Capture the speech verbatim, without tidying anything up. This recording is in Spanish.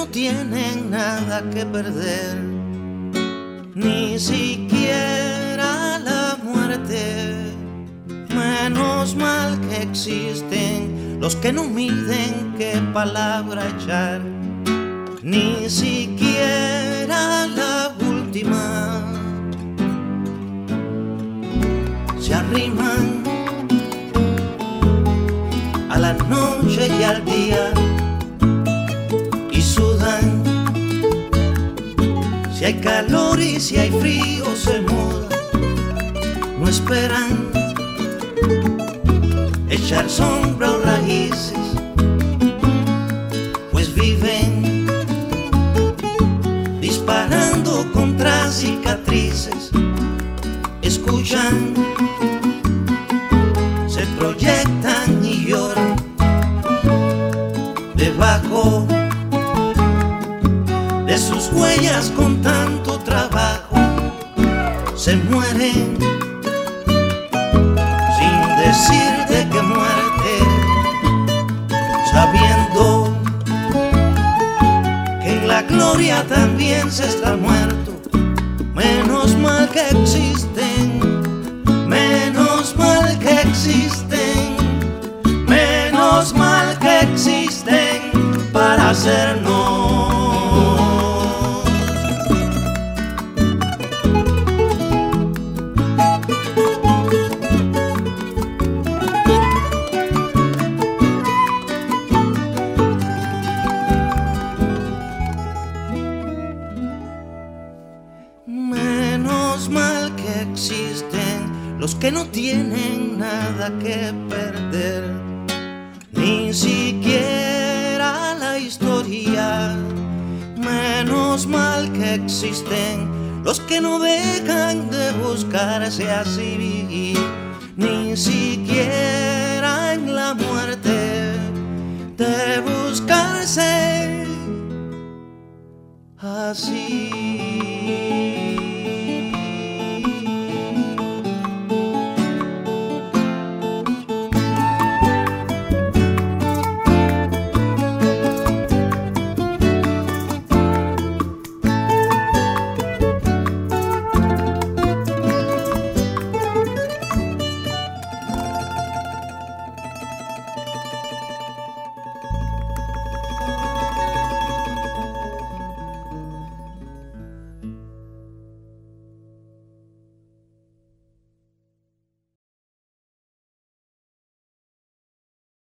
tienen nada que perder, ni siquiera la muerte. Menos mal que existen los que no miden qué palabra echar, ni siquiera la última. Se arriman a la noche y al día y sudan. Si hay calor y si hay frío se mudan. No esperan echar sombra o raíces, pues viven disparando contra cicatrices. Escuchan, se proyectan y lloran debajo de sus huellas con tanto trabajo. Se mueren sin decir de qué muerte, sabiendo que en la gloria también se está muerto. Menos mal que existen, menos mal que existen, menos mal que existen para hacernos. Menos mal que existen los que no tienen nada que perder, ni siquiera la historia. Menos mal que existen los que no dejan de buscarse así, ni siquiera en la muerte de buscarse así.